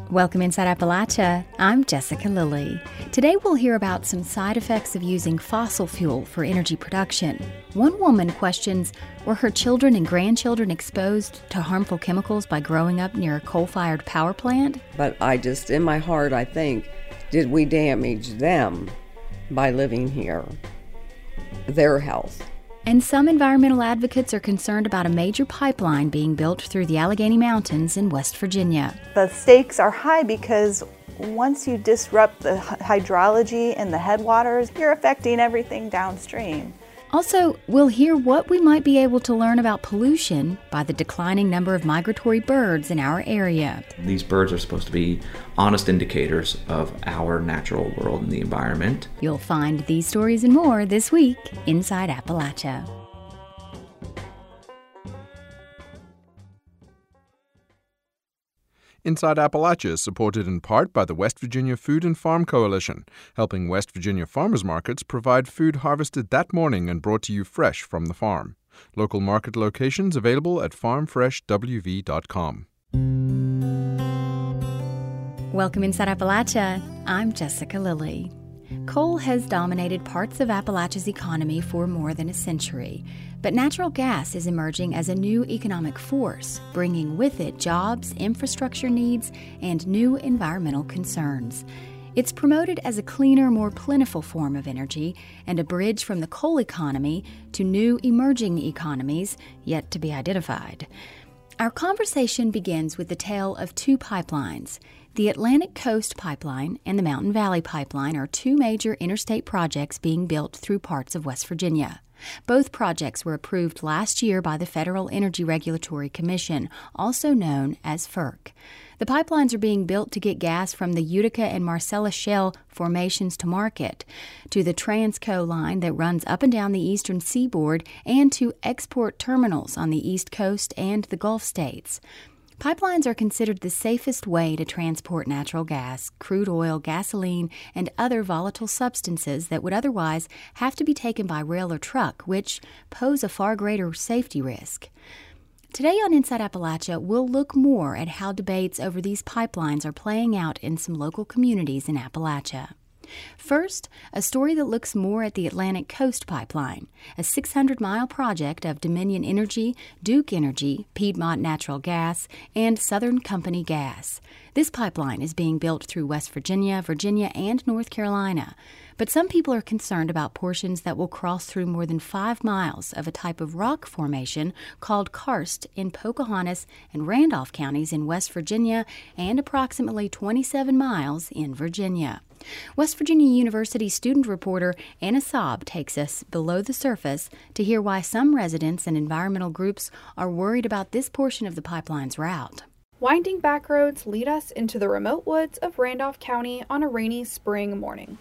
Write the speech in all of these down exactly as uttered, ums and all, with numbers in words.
Welcome Inside Appalachia. I'm Jessica Lilly. Today we'll hear about some side effects of using fossil fuel for energy production. One woman questions, were her children and grandchildren exposed to harmful chemicals by growing up near a coal-fired power plant? But I just, in my heart, I think, did we damage them by living here? Their health. And some environmental advocates are concerned about a major pipeline being built through the Allegheny Mountains in West Virginia. The stakes are high because once you disrupt the hydrology and the headwaters, you're affecting everything downstream. Also, we'll hear what we might be able to learn about pollution by the declining number of migratory birds in our area. These birds are supposed to be honest indicators of our natural world and the environment. You'll find these stories and more this week Inside Appalachia. Inside Appalachia is supported in part by the West Virginia Food and Farm Coalition, helping West Virginia farmers markets provide food harvested that morning and brought to you fresh from the farm. Local market locations available at farm fresh w v dot com. Welcome Inside Appalachia. I'm Jessica Lilly. Coal has dominated parts of Appalachia's economy for more than a century, but natural gas is emerging as a new economic force, bringing with it jobs, infrastructure needs, and new environmental concerns. It's promoted as a cleaner, more plentiful form of energy and a bridge from the coal economy to new emerging economies yet to be identified. Our conversation begins with the tale of two pipelines. The Atlantic Coast Pipeline and the Mountain Valley Pipeline are two major interstate projects being built through parts of West Virginia. Both projects were approved last year by the Federal Energy Regulatory Commission, also known as FERC. The pipelines are being built to get gas from the Utica and Marcellus Shale formations to market, to the Transco line that runs up and down the eastern seaboard, and to export terminals on the East Coast and the Gulf states. Pipelines are considered the safest way to transport natural gas, crude oil, gasoline, and other volatile substances that would otherwise have to be taken by rail or truck, which pose a far greater safety risk. Today on Inside Appalachia, we'll look more at how debates over these pipelines are playing out in some local communities in Appalachia. First, a story that looks more at the Atlantic Coast Pipeline, a six hundred mile project of Dominion Energy, Duke Energy, Piedmont Natural Gas, and Southern Company Gas. This pipeline is being built through West Virginia, Virginia, and North Carolina. But some people are concerned about portions that will cross through more than five miles of a type of rock formation called karst in Pocahontas and Randolph counties in West Virginia and approximately twenty-seven miles in Virginia. West Virginia University student reporter Anna Saab takes us below the surface to hear why some residents and environmental groups are worried about this portion of the pipeline's route. Winding back roads lead us into the remote woods of Randolph County on a rainy spring morning.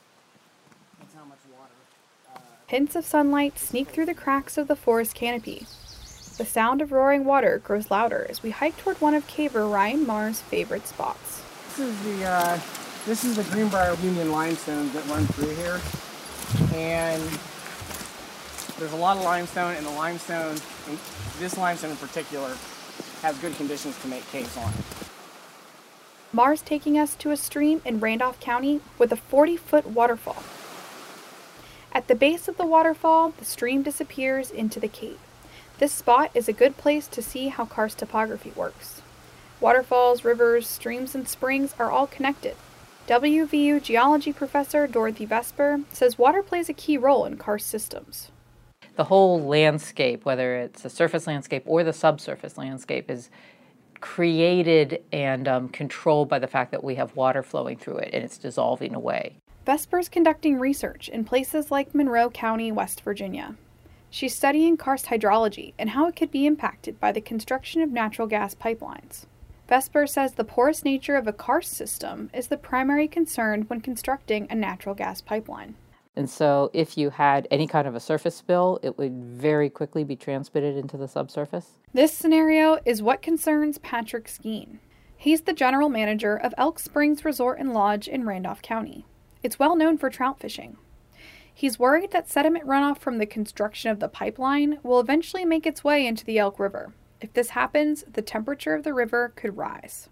Hints of sunlight sneak through the cracks of the forest canopy. The sound of roaring water grows louder as we hike toward one of caver Ryan Marr's favorite spots. This is the uh, this is the Greenbrier Union limestone that runs through here, and there's a lot of limestone, and the limestone, this limestone in particular, has good conditions to make caves on it. Marr's taking us to a stream in Randolph County with a forty foot waterfall. At the base of the waterfall, the stream disappears into the cave. This spot is a good place to see how karst topography works. Waterfalls, rivers, streams, and springs are all connected. W V U geology professor Dorothy Vesper says water plays a key role in karst systems. The whole landscape, whether it's the surface landscape or the subsurface landscape, is created and um, controlled by the fact that we have water flowing through it and it's dissolving away. Vesper's conducting research in places like Monroe County, West Virginia. She's studying karst hydrology and how it could be impacted by the construction of natural gas pipelines. Vesper says the porous nature of a karst system is the primary concern when constructing a natural gas pipeline. And so if you had any kind of a surface spill, it would very quickly be transmitted into the subsurface. This scenario is what concerns Patrick Skeen. He's the general manager of Elk Springs Resort and Lodge in Randolph County. It's well known for trout fishing. He's worried that sediment runoff from the construction of the pipeline will eventually make its way into the Elk River. If this happens, the temperature of the river could rise.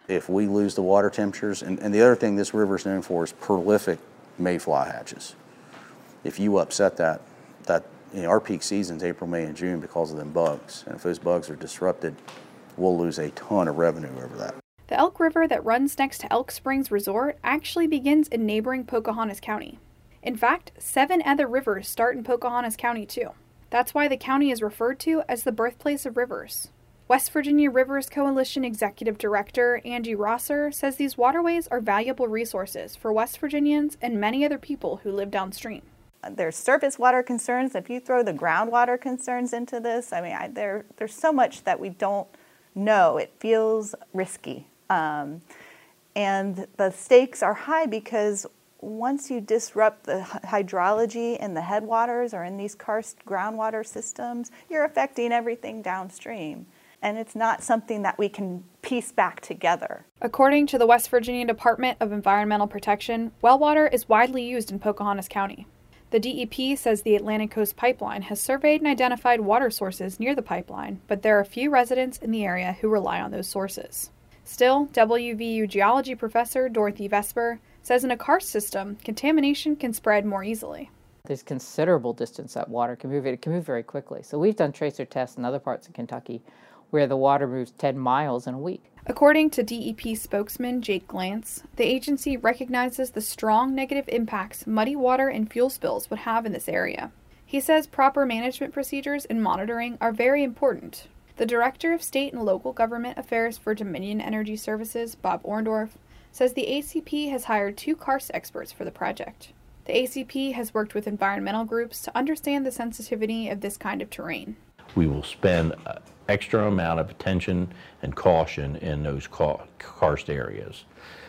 If we lose the water temperatures, and, and the other thing this river is known for is prolific mayfly hatches. If you upset that, that you know, our peak season's April, May, and June because of them bugs. And if those bugs are disrupted, we'll lose a ton of revenue over that. The Elk River that runs next to Elk Springs Resort actually begins in neighboring Pocahontas County. In fact, seven other rivers start in Pocahontas County too. That's why the county is referred to as the birthplace of rivers. West Virginia Rivers Coalition Executive Director Angie Rosser says these waterways are valuable resources for West Virginians and many other people who live downstream. There's surface water concerns. If you throw the groundwater concerns into this, I mean, I, there, there's so much that we don't know. It feels risky. Um, and the stakes are high because once you disrupt the hydrology in the headwaters or in these karst groundwater systems, you're affecting everything downstream. And it's not something that we can piece back together. According to the West Virginia Department of Environmental Protection, well water is widely used in Pocahontas County. The D E P says the Atlantic Coast Pipeline has surveyed and identified water sources near the pipeline, but there are few residents in the area who rely on those sources. Still, W V U geology professor Dorothy Vesper says in a karst system, contamination can spread more easily. There's considerable distance that water can move. It can move very quickly. So we've done tracer tests in other parts of Kentucky where the water moves ten miles in a week. According to D E P spokesman Jake Glantz, the agency recognizes the strong negative impacts muddy water and fuel spills would have in this area. He says proper management procedures and monitoring are very important. The Director of State and Local Government Affairs for Dominion Energy Services, Bob Orndorff, says the A C P has hired two karst experts for the project. The A C P has worked with environmental groups to understand the sensitivity of this kind of terrain. We will spend an extra amount of attention and caution in those karst areas.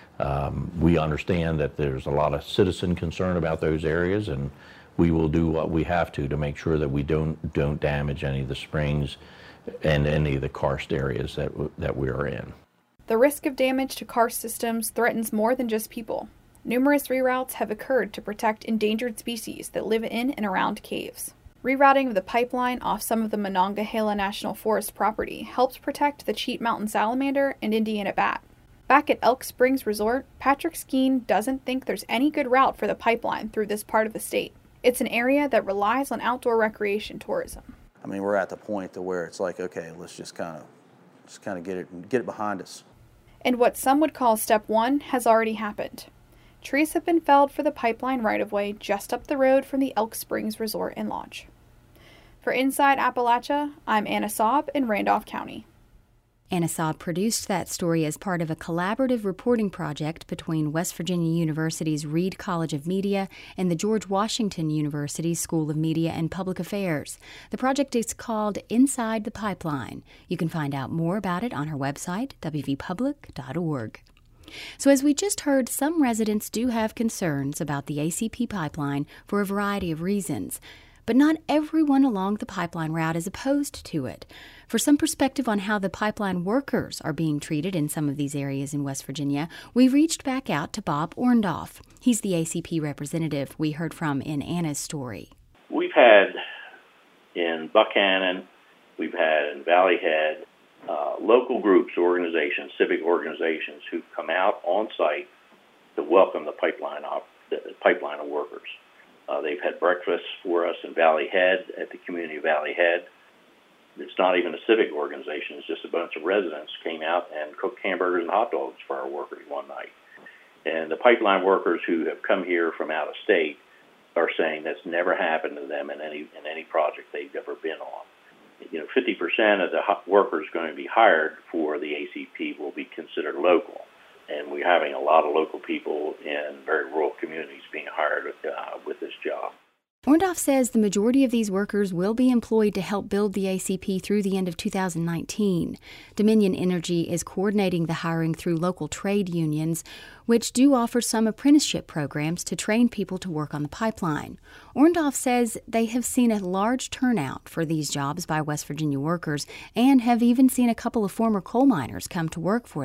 Um, we understand that there's a lot of citizen concern about those areas, and we will do what we have to to make sure that we don't don't damage any of the springs and any of the karst areas that that we are in. The risk of damage to karst systems threatens more than just people. Numerous reroutes have occurred to protect endangered species that live in and around caves. Rerouting of the pipeline off some of the Monongahela National Forest property helps protect the Cheat Mountain salamander and Indiana bat. Back at Elk Springs Resort, Patrick Skeen doesn't think there's any good route for the pipeline through this part of the state. It's an area that relies on outdoor recreation tourism. I mean, we're at the point to where it's like, okay, let's just kind of, just kind of get it, get it behind us. And what some would call step one has already happened. Trees have been felled for the pipeline right-of-way just up the road from the Elk Springs Resort and Lodge. For Inside Appalachia, I'm Anna Saab in Randolph County. Anna Saab produced that story as part of a collaborative reporting project between West Virginia University's Reed College of Media and the George Washington University School of Media and Public Affairs. The project is called Inside the Pipeline. You can find out more about it on her website, w v public dot org. So as we just heard, some residents do have concerns about the A C P pipeline for a variety of reasons. But not everyone along the pipeline route is opposed to it. For some perspective on how the pipeline workers are being treated in some of these areas in West Virginia, we reached back out to Bob Orndorff. He's the A C P representative we heard from in Anna's story. We've had in Buckhannon, we've had in Valley Head, uh, local groups, organizations, civic organizations who've come out on site to welcome the pipeline op- the pipeline of workers. Uh, they've had breakfast for us in Valley Head, at the community of Valley Head. It's not even a civic organization. It's just a bunch of residents came out and cooked hamburgers and hot dogs for our workers one night. And the pipeline workers who have come here from out of state are saying that's never happened to them in any in any project they've ever been on. You know, fifty percent of the workers going to be hired for the A C P will be considered local. And we're having a lot of local people in very rural communities being hired uh, with this job. Orndorff says the majority of these workers will be employed to help build the A C P through the end of two thousand nineteen. Dominion Energy is coordinating the hiring through local trade unions, which do offer some apprenticeship programs to train people to work on the pipeline. Orndorff says they have seen a large turnout for these jobs by West Virginia workers and have even seen a couple of former coal miners come to work for them.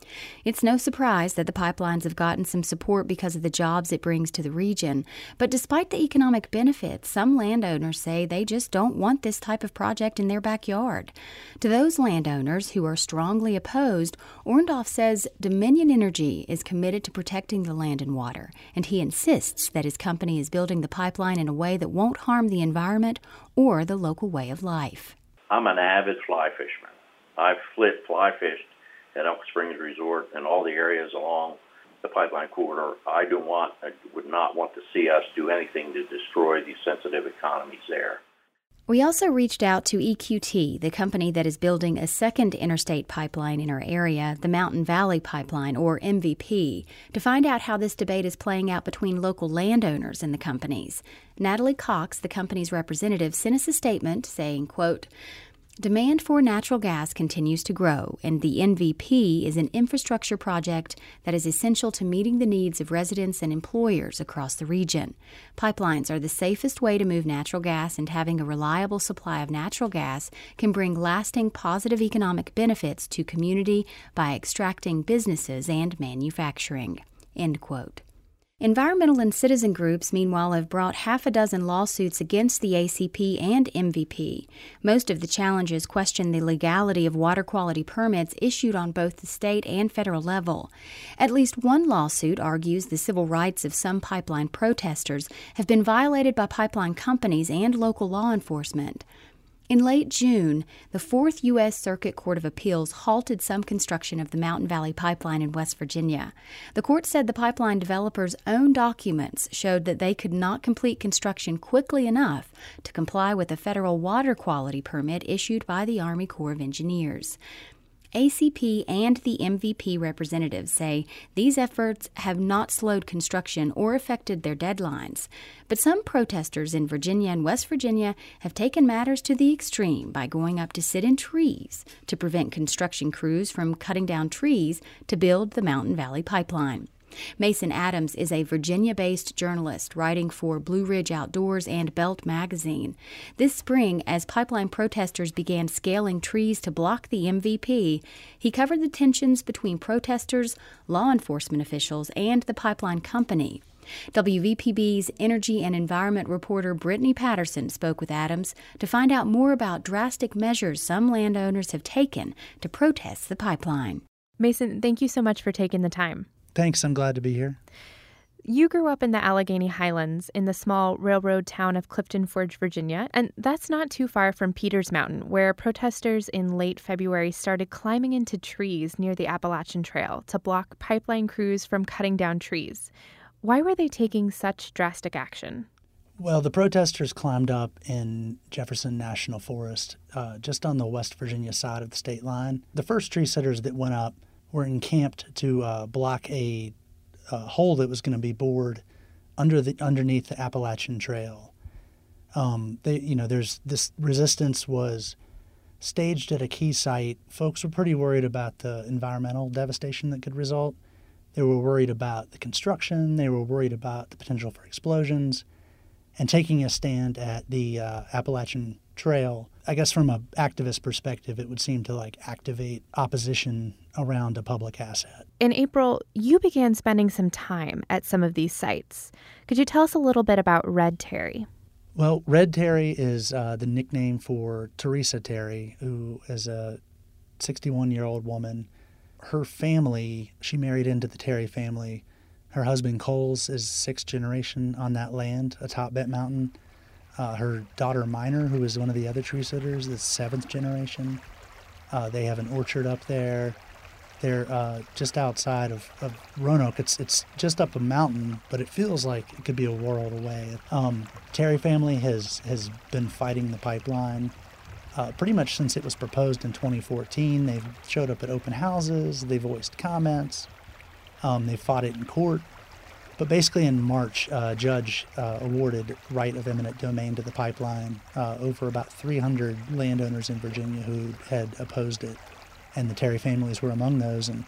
It's no surprise that the pipelines have gotten some support because of the jobs it brings to the region, but despite the economic benefits, some landowners say they just don't want this type of project in their backyard. To those landowners who are strongly opposed, Orndorff says Dominion Energy is committed to protecting the land and water, and he insists that his company is building the pipeline in a way that won't harm the environment or the local way of life. I'm an avid fly fisherman. I've flit fly fished at Elk Springs Resort and all the areas along the pipeline corridor. I do want, I would not want to see us do anything to destroy these sensitive economies there. We also reached out to E Q T, the company that is building a second interstate pipeline in our area, the Mountain Valley Pipeline, or M V P, to find out how this debate is playing out between local landowners and the companies. Natalie Cox, the company's representative, sent us a statement saying, quote, "Demand for natural gas continues to grow, and the M V P is an infrastructure project that is essential to meeting the needs of residents and employers across the region. Pipelines are the safest way to move natural gas, and having a reliable supply of natural gas can bring lasting positive economic benefits to community by extracting businesses and manufacturing." End quote. Environmental and citizen groups, meanwhile, have brought half a dozen lawsuits against the A C P and M V P. Most of the challenges question the legality of water quality permits issued on both the state and federal level. At least one lawsuit argues the civil rights of some pipeline protesters have been violated by pipeline companies and local law enforcement. In late June, the Fourth U S Circuit Court of Appeals halted some construction of the Mountain Valley Pipeline in West Virginia. The court said the pipeline developers' own documents showed that they could not complete construction quickly enough to comply with a federal water quality permit issued by the Army Corps of Engineers. A C P and the M V P representatives say these efforts have not slowed construction or affected their deadlines. But some protesters in Virginia and West Virginia have taken matters to the extreme by going up to sit in trees to prevent construction crews from cutting down trees to build the Mountain Valley Pipeline. Mason Adams is a Virginia-based journalist writing for Blue Ridge Outdoors and Belt magazine. This spring, as pipeline protesters began scaling trees to block the M V P, he covered the tensions between protesters, law enforcement officials, and the pipeline company. W V P B's energy and environment reporter Brittany Patterson spoke with Adams to find out more about drastic measures some landowners have taken to protest the pipeline. Mason, thank you so much for taking the time. Thanks. I'm glad to be here. You grew up in the Allegheny Highlands in the small railroad town of Clifton Forge, Virginia, and that's not too far from Peters Mountain, where protesters in late February started climbing into trees near the Appalachian Trail to block pipeline crews from cutting down trees. Why were they taking such drastic action? Well, the protesters climbed up in Jefferson National Forest, uh, just on the West Virginia side of the state line. The first tree sitters that went up were encamped to uh, block a, a hole that was going to be bored under the underneath the Appalachian Trail. Um, they, you know, there's this resistance was staged at a key site. Folks were pretty worried about the environmental devastation that could result. They were worried about the construction. They were worried about the potential for explosions. And taking a stand at the uh, Appalachian Trail, I guess from an activist perspective, it would seem to like activate opposition around a public asset. In April, you began spending some time at some of these sites. Could you tell us a little bit about Red Terry? Well, Red Terry is uh, the nickname for Teresa Terry, who is a sixty-one-year-old woman. Her family, she married into the Terry family. Her husband, Coles, is sixth generation on that land atop Bent Mountain. Uh, her daughter, Minor, who is one of the other tree sitters, is seventh generation. Uh, they have an orchard up there. They're uh, just outside of, of Roanoke. It's it's just up a mountain, but it feels like it could be a world away. Um, Terry family has, has been fighting the pipeline uh, pretty much since it was proposed in twenty fourteen. They've showed up at open houses. They've voiced comments. Um, they fought it in court. But basically in March, a uh, judge uh, awarded right of eminent domain to the pipeline uh, over about three hundred landowners in Virginia who had opposed it. And the Terry families were among those. And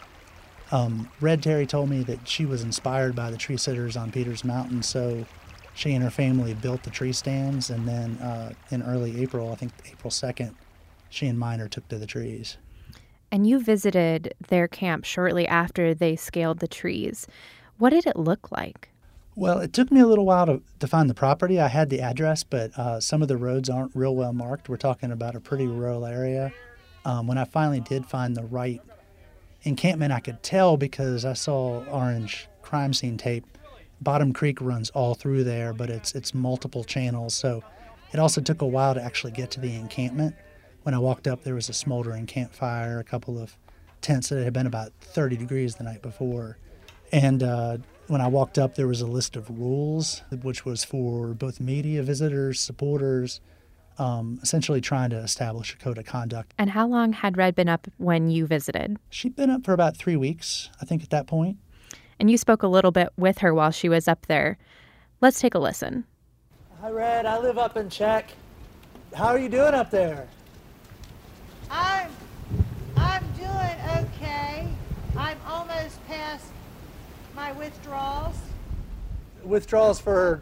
um, Red Terry told me that she was inspired by the tree sitters on Peters Mountain, so she and her family built the tree stands. And then uh, in early April, I think April second, she and Minor took to the trees. And you visited their camp shortly after they scaled the trees. What did it look like? Well, it took me a little while to, to find the property. I had the address, but uh, some of the roads aren't real well marked. We're talking about a pretty rural area. Um, when I finally did find the right encampment, I could tell because I saw orange crime scene tape. Bottom Creek runs all through there, but it's it's multiple channels. So it also took a while to actually get to the encampment. When I walked up, there was a smoldering campfire, a couple of tents that had been about thirty degrees the night before. And uh, when I walked up, there was a list of rules, which was for both media, visitors, supporters, um, essentially trying to establish a code of conduct. And how long had Red been up when you visited? She'd been up for about three weeks, I think, at that point. And you spoke a little bit with her while she was up there. Let's take a listen. Hi, Red. I live up in Czech. How are you doing up there? I'm, I'm doing okay. I'm almost past my withdrawals. Withdrawals for?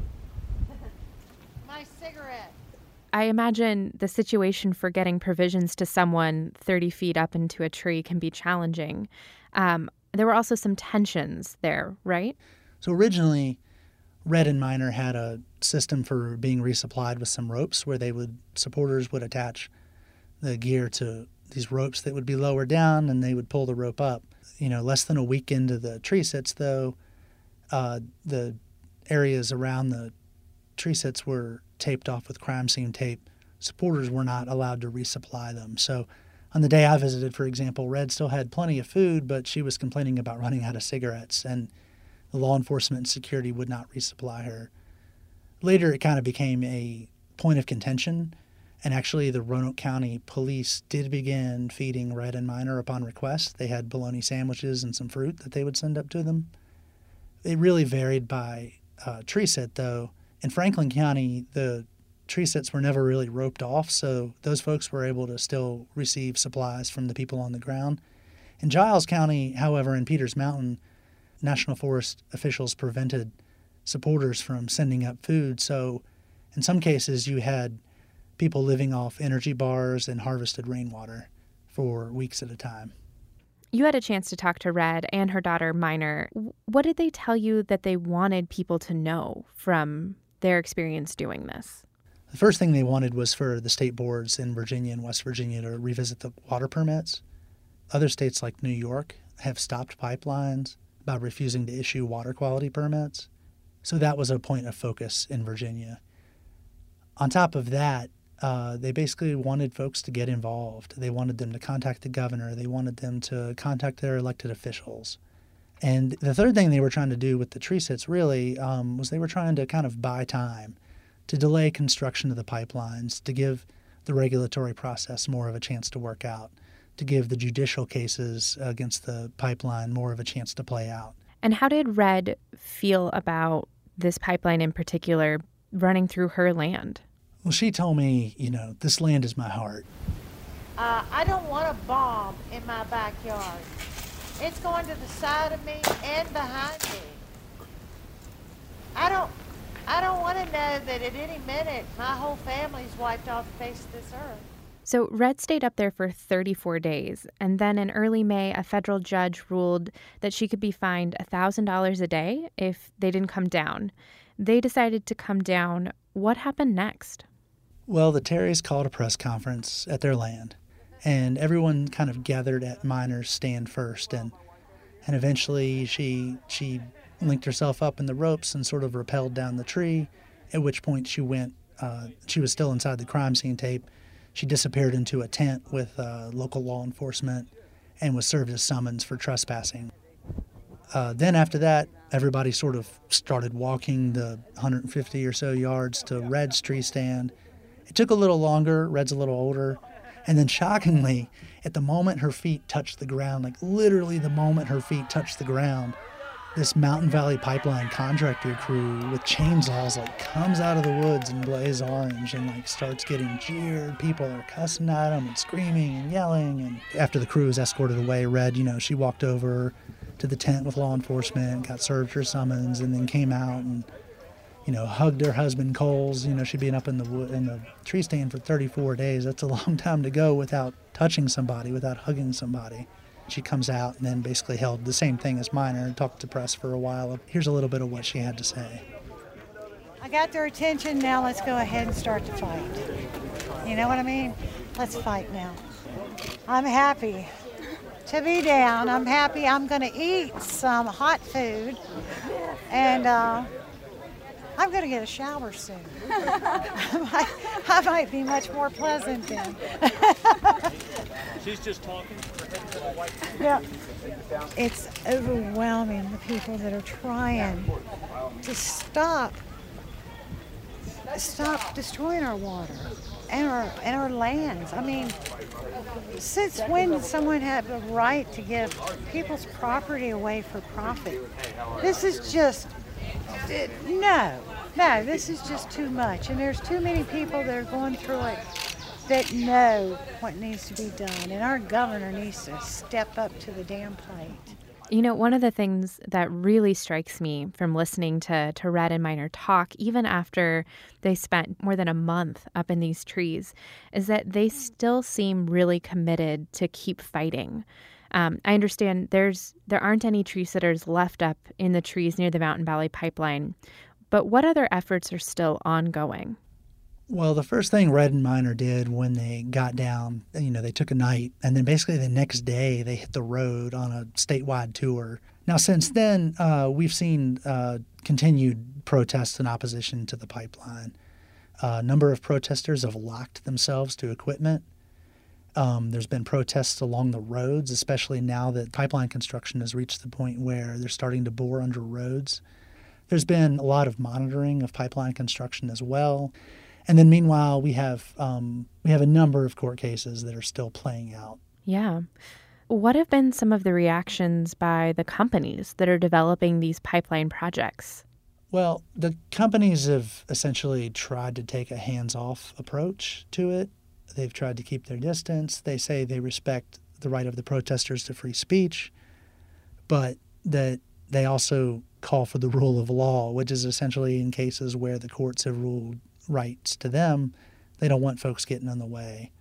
My cigarette. I imagine the situation for getting provisions to someone thirty feet up into a tree can be challenging. Um, there were also some tensions there, right? So originally, Red and Miner had a system for being resupplied with some ropes where they would, supporters would attach the gear to these ropes that would be lower down and they would pull the rope up. You know, less than a week into the tree sits, though, uh, the areas around the tree sits were taped off with crime scene tape. Supporters were not allowed to resupply them. So on the day I visited, for example, Red still had plenty of food, but she was complaining about running out of cigarettes, and the law enforcement and security would not resupply her. Later, it kind of became a point of contention, and actually the Roanoke County Police did begin feeding Red and Miner upon request. They had bologna sandwiches and some fruit that they would send up to them. It really varied by uh, tree sit, though. In Franklin County, the tree sits were never really roped off, so those folks were able to still receive supplies from the people on the ground. In Giles County, however, in Peters Mountain, National Forest officials prevented supporters from sending up food, so in some cases you had people living off energy bars and harvested rainwater for weeks at a time. You had a chance to talk to Red and her daughter, Miner. What did they tell you that they wanted people to know from their experience doing this? The first thing they wanted was for the state boards in Virginia and West Virginia to revisit the water permits. Other states like New York have stopped pipelines by refusing to issue water quality permits. So that was a point of focus in Virginia. On top of that, Uh, they basically wanted folks to get involved. They wanted them to contact the governor. They wanted them to contact their elected officials. And the third thing they were trying to do with the tree sits really um, was they were trying to kind of buy time to delay construction of the pipelines, to give the regulatory process more of a chance to work out, to give the judicial cases against the pipeline more of a chance to play out. And how did Red feel about this pipeline in particular running through her land? Well, she told me, you know, this land is my heart. Uh, I don't want a bomb in my backyard. It's going to the side of me and behind me. I don't, I don't want to know that at any minute my whole family's wiped off the face of this earth. So Red stayed up there for thirty-four days, and then in early May, a federal judge ruled that she could be fined one thousand dollars a day if they didn't come down. They decided to come down. What happened next? Well, the Terrys called a press conference at their land, and everyone kind of gathered at Miner's stand first, and and eventually she she linked herself up in the ropes and sort of rappelled down the tree, at which point she went, uh, she was still inside the crime scene tape. She disappeared into a tent with uh, local law enforcement and was served a summons for trespassing. Uh, then after that, everybody sort of started walking the one hundred fifty or so yards to Red's tree stand. It took a little longer. Red's a little older. And then shockingly, at the moment her feet touched the ground, like literally the moment her feet touched the ground, this Mountain Valley Pipeline contractor crew with chainsaws like comes out of the woods and blaze orange and like starts getting jeered. People are cussing at them and screaming and yelling. And after the crew was escorted away, Red, you know, she walked over to the tent with law enforcement, got served her summons, and then came out and you know, hugged her husband Coles. You know, she'd been up in the wood, in the tree stand for thirty-four days. That's a long time to go without touching somebody, without hugging somebody. She comes out and then basically held the same thing as Miner and talked to press for a while. Here's a little bit of what she had to say. I got their attention, now let's go ahead and start the fight. You know what I mean? Let's fight now. I'm happy to be down. I'm happy I'm going to eat some hot food, and uh, I'm going to get a shower soon. I, might, I might be much more pleasant then. She's just talking. Yeah. It's overwhelming, the people that are trying to stop stop destroying our water and our and our lands. I mean, since when did someone have the right to give people's property away for profit? This is just no, no. This is just too much, and there's too many people that are going through it that know what needs to be done, and our governor needs to step up to the damn plate. You know, one of the things that really strikes me from listening to, to Red and Miner talk, even after they spent more than a month up in these trees, is that they still seem really committed to keep fighting. Um, I understand there's there aren't any tree sitters left up in the trees near the Mountain Valley Pipeline, but what other efforts are still ongoing? Well, the first thing Red and Miner did when they got down, you know, they took a night, and then basically the next day they hit the road on a statewide tour. Now, since then, uh, we've seen uh, continued protests in opposition to the pipeline. Uh, a number of protesters have locked themselves to equipment. Um, there's been protests along the roads, especially now that pipeline construction has reached the point where they're starting to bore under roads. There's been a lot of monitoring of pipeline construction as well. And then meanwhile, we have um, we have a number of court cases that are still playing out. Yeah. What have been some of the reactions by the companies that are developing these pipeline projects? Well, the companies have essentially tried to take a hands-off approach to it. They've tried to keep their distance. They say they respect the right of the protesters to free speech, but that they also call for the rule of law, which is essentially in cases where the courts have ruled rights to them, they don't want folks getting in the way.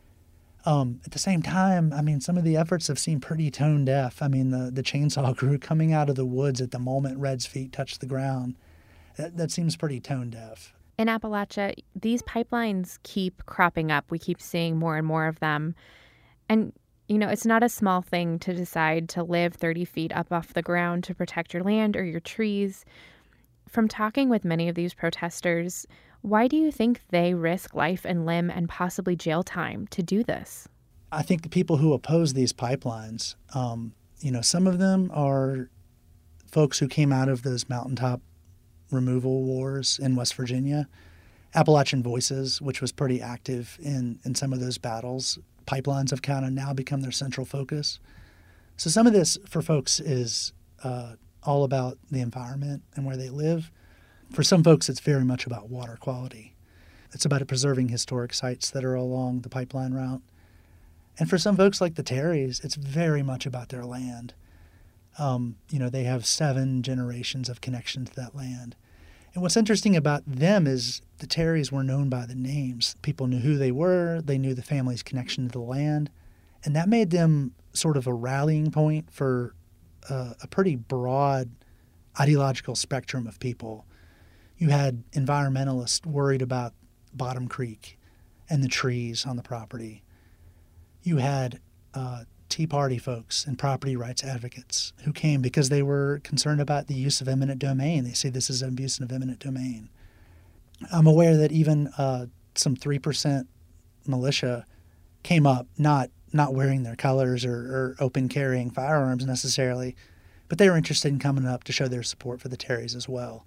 Um, at the same time, I mean, some of the efforts have seemed pretty tone deaf. I mean, the, the chainsaw crew coming out of the woods at the moment Red's feet touch the ground, that, that seems pretty tone deaf. In Appalachia, these pipelines keep cropping up. We keep seeing more and more of them. And, you know, it's not a small thing to decide to live thirty feet up off the ground to protect your land or your trees. From talking with many of these protesters, why do you think they risk life and limb and possibly jail time to do this? I think the people who oppose these pipelines, um, you know, some of them are folks who came out of those mountaintop removal wars in West Virginia. Appalachian Voices, which was pretty active in, in some of those battles. Pipelines have kind of now become their central focus. So some of this for folks is uh, all about the environment and where they live. For some folks, it's very much about water quality. It's about preserving historic sites that are along the pipeline route. And for some folks like the Terrys, it's very much about their land. Um, you know, they have seven generations of connection to that land. And what's interesting about them is the Terrys were known by the names. People knew who they were. They knew the family's connection to the land. And that made them sort of a rallying point for uh, a pretty broad ideological spectrum of people. You had environmentalists worried about Bottom Creek and the trees on the property. You had uh, Tea Party folks and property rights advocates who came because they were concerned about the use of eminent domain. They say this is an abuse of eminent domain. I'm aware that even uh, some three percent militia came up, not not wearing their colors or, or open carrying firearms necessarily, but they were interested in coming up to show their support for the Terrys as well.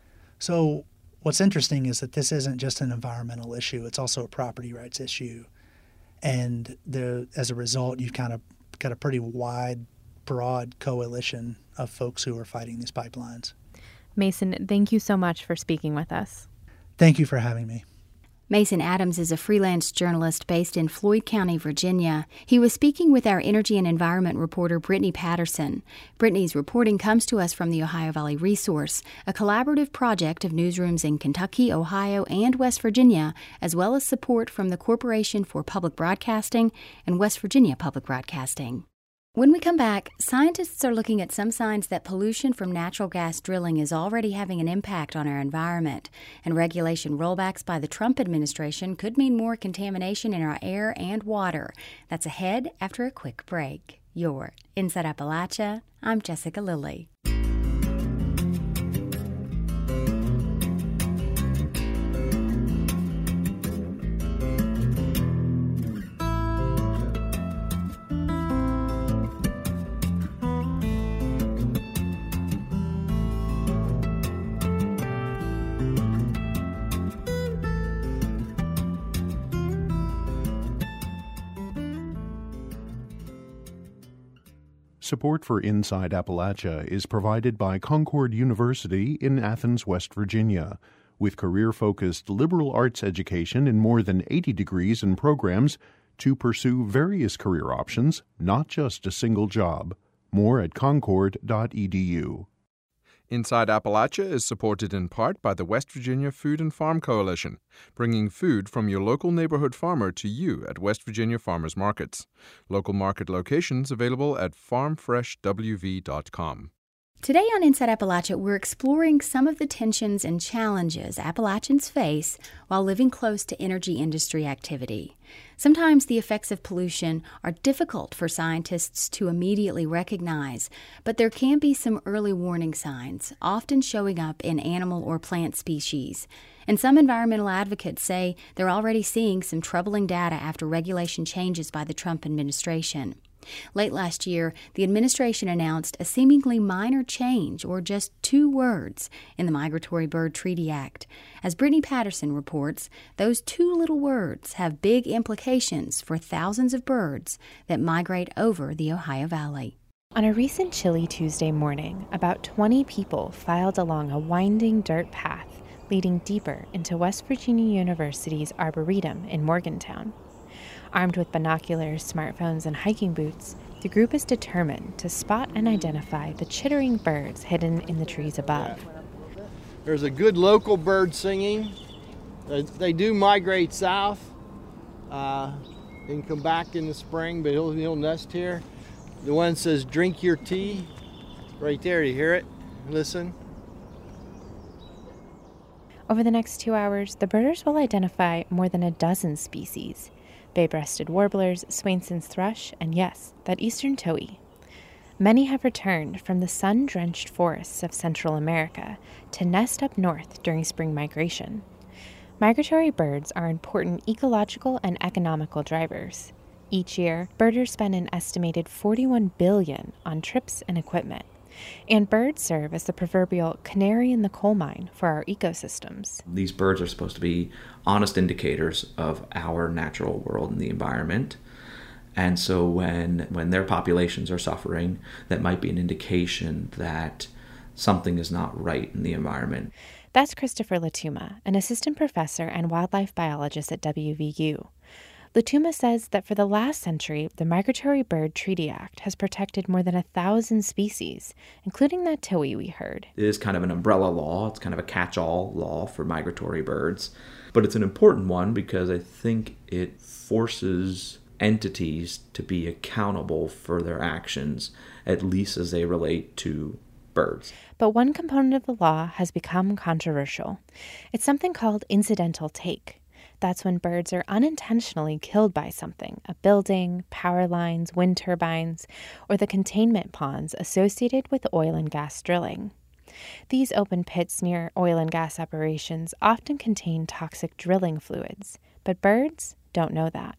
So what's interesting is that this isn't just an environmental issue, it's also a property rights issue. And the, as a result, you've kind of got a pretty wide, broad coalition of folks who are fighting these pipelines. Mason, thank you so much for speaking with us. Thank you for having me. Mason Adams is a freelance journalist based in Floyd County, Virginia. He was speaking with our energy and environment reporter, Brittany Patterson. Brittany's reporting comes to us from the Ohio Valley Resource, a collaborative project of newsrooms in Kentucky, Ohio, and West Virginia, as well as support from the Corporation for Public Broadcasting and West Virginia Public Broadcasting. When we come back, scientists are looking at some signs that pollution from natural gas drilling is already having an impact on our environment, and regulation rollbacks by the Trump administration could mean more contamination in our air and water. That's ahead after a quick break. You're Inside Appalachia. I'm Jessica Lilly. Support for Inside Appalachia is provided by Concord University in Athens, West Virginia. With career-focused liberal arts education in more than eighty degrees and programs to pursue various career options, not just a single job. More at concord dot e d u. Inside Appalachia is supported in part by the West Virginia Food and Farm Coalition, bringing food from your local neighborhood farmer to you at West Virginia Farmers Markets. Local market locations available at farm fresh w v dot com. Today on Inside Appalachia, we're exploring some of the tensions and challenges Appalachians face while living close to energy industry activity. Sometimes the effects of pollution are difficult for scientists to immediately recognize, but there can be some early warning signs, often showing up in animal or plant species. And some environmental advocates say they're already seeing some troubling data after regulation changes by the Trump administration. Late last year, the administration announced a seemingly minor change, or just two words, in the Migratory Bird Treaty Act. As Brittany Patterson reports, those two little words have big implications for thousands of birds that migrate over the Ohio Valley. On a recent chilly Tuesday morning, about twenty people filed along a winding dirt path leading deeper into West Virginia University's Arboretum in Morgantown. Armed with binoculars, smartphones, and hiking boots, the group is determined to spot and identify the chittering birds hidden in the trees above. There's a good local bird singing. They do migrate south uh, and come back in the spring, but he'll, he'll nest here. The one says, "Drink your tea," right there. You hear it? Listen. Over the next two hours, the birders will identify more than a dozen species. Bay-breasted warblers, Swainson's thrush, and yes, that eastern towhee. Many have returned from the sun-drenched forests of Central America to nest up north during spring migration. Migratory birds are important ecological and economical drivers. Each year, birders spend an estimated forty-one billion dollars on trips and equipment. And birds serve as the proverbial canary in the coal mine for our ecosystems. These birds are supposed to be honest indicators of our natural world and the environment. And so when when their populations are suffering, that might be an indication that something is not right in the environment. That's Christopher Latuma, an assistant professor and wildlife biologist at W V U. Latuma says that for the last century, the Migratory Bird Treaty Act has protected more than a thousand species, including that towhee we heard. It is kind of an umbrella law. It's kind of a catch-all law for migratory birds. But it's an important one because I think it forces entities to be accountable for their actions, at least as they relate to birds. But one component of the law has become controversial. It's something called incidental take. That's when birds are unintentionally killed by something, a building, power lines, wind turbines, or the containment ponds associated with oil and gas drilling. These open pits near oil and gas operations often contain toxic drilling fluids, but birds don't know that.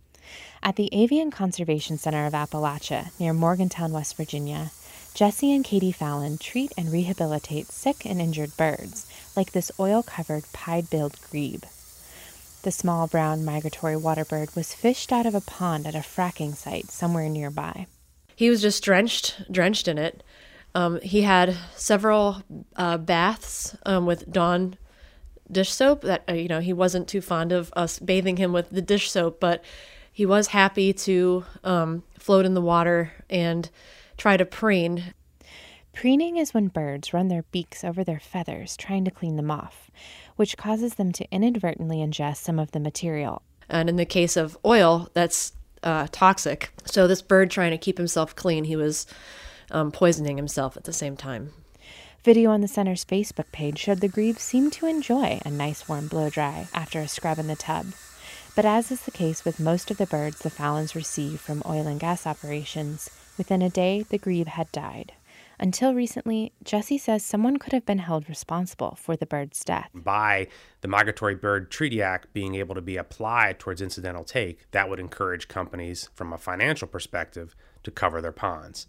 At the Avian Conservation Center of Appalachia, near Morgantown, West Virginia, Jesse and Katie Fallon treat and rehabilitate sick and injured birds, like this oil-covered pied-billed grebe. The small brown migratory waterbird was fished out of a pond at a fracking site somewhere nearby. He was just drenched, drenched in it. Um, he had several uh, baths um, with Dawn dish soap. That uh, you know, he wasn't too fond of us bathing him with the dish soap, but he was happy to um, float in the water and try to preen. Preening is when birds run their beaks over their feathers trying to clean them off, which causes them to inadvertently ingest some of the material. And in the case of oil, that's uh, toxic. So this bird, trying to keep himself clean, he was um, poisoning himself at the same time. Video on the center's Facebook page showed the grebes seemed to enjoy a nice warm blow-dry after a scrub in the tub. But as is the case with most of the birds the Fallons receive from oil and gas operations, within a day the grebe had died. Until recently, Jesse says someone could have been held responsible for the bird's death. By the Migratory Bird Treaty Act being able to be applied towards incidental take, that would encourage companies from a financial perspective to cover their ponds.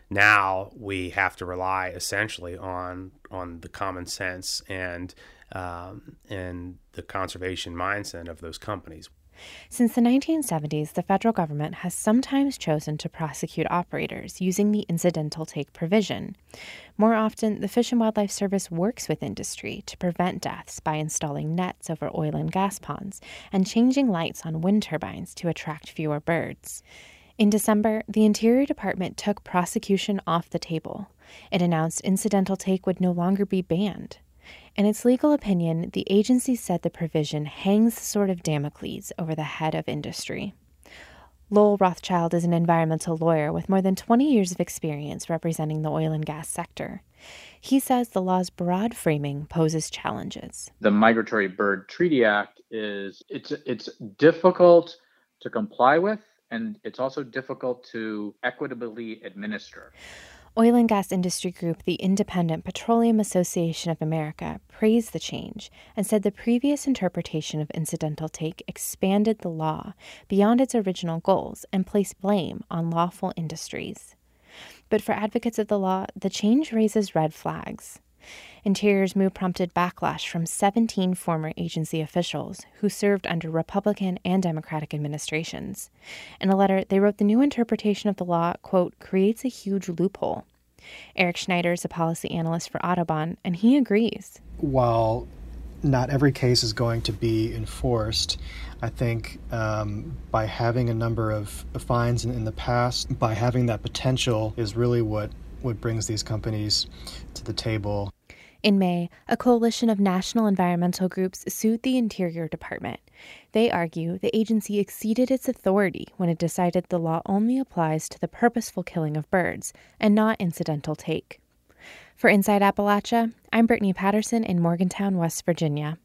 Now we have to rely essentially on on the common sense and um, and the conservation mindset of those companies. Since the nineteen seventies, the federal government has sometimes chosen to prosecute operators using the incidental take provision. More often, the Fish and Wildlife Service works with industry to prevent deaths by installing nets over oil and gas ponds and changing lights on wind turbines to attract fewer birds. In December, the Interior Department took prosecution off the table. It announced incidental take would no longer be banned. In its legal opinion, the agency said the provision hangs the sword of Damocles over the head of industry. Lowell Rothschild is an environmental lawyer with more than twenty years of experience representing the oil and gas sector. He says the law's broad framing poses challenges. The Migratory Bird Treaty Act is it's it's difficult to comply with, and it's also difficult to equitably administer. Oil and gas industry group the Independent Petroleum Association of America praised the change and said the previous interpretation of incidental take expanded the law beyond its original goals and placed blame on lawful industries. But for advocates of the law, the change raises red flags. Interior's move prompted backlash from seventeen former agency officials who served under Republican and Democratic administrations. In a letter, they wrote the new interpretation of the law, quote, creates a huge loophole. Eric Schneider is a policy analyst for Audubon, and he agrees. While not every case is going to be enforced, I think um, by having a number of fines in, in the past, by having that potential is really what, what brings these companies to the table. In May, a coalition of national environmental groups sued the Interior Department. They argue the agency exceeded its authority when it decided the law only applies to the purposeful killing of birds and not incidental take. For Inside Appalachia, I'm Brittany Patterson in Morgantown, West Virginia.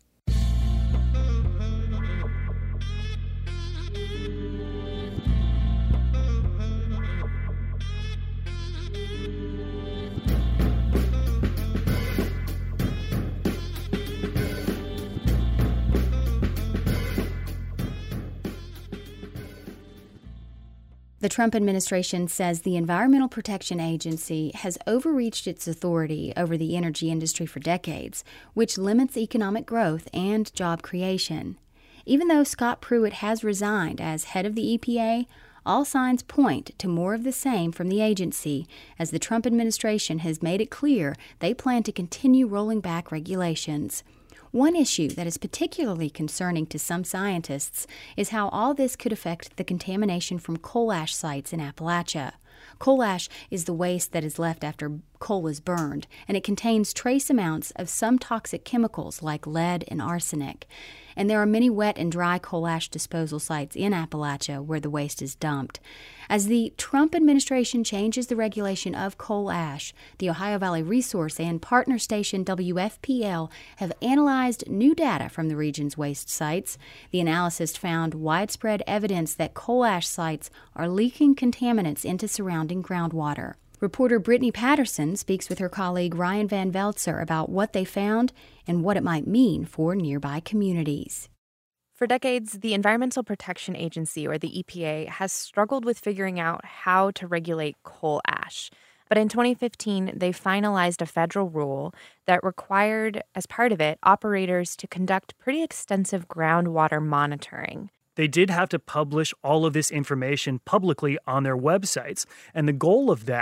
The Trump administration says the Environmental Protection Agency has overreached its authority over the energy industry for decades, which limits economic growth and job creation. Even though Scott Pruitt has resigned as head of the E P A, all signs point to more of the same from the agency, as the Trump administration has made it clear they plan to continue rolling back regulations. One issue that is particularly concerning to some scientists is how all this could affect the contamination from coal ash sites in Appalachia. Coal ash is the waste that is left after coal is burned, and it contains trace amounts of some toxic chemicals like lead and arsenic. And there are many wet and dry coal ash disposal sites in Appalachia where the waste is dumped. As the Trump administration changes the regulation of coal ash, the Ohio Valley Resource and partner station W F P L have analyzed new data from the region's waste sites. The analysis found widespread evidence that coal ash sites are leaking contaminants into surrounding groundwater. Reporter Brittany Patterson speaks with her colleague Ryan Van Veltzer about what they found and what it might mean for nearby communities. For decades, the Environmental Protection Agency, or the E P A, has struggled with figuring out how to regulate coal ash. But in twenty fifteen, they finalized a federal rule that required, as part of it, operators to conduct pretty extensive groundwater monitoring. They did have to publish all of this information publicly on their websites. And the goal of that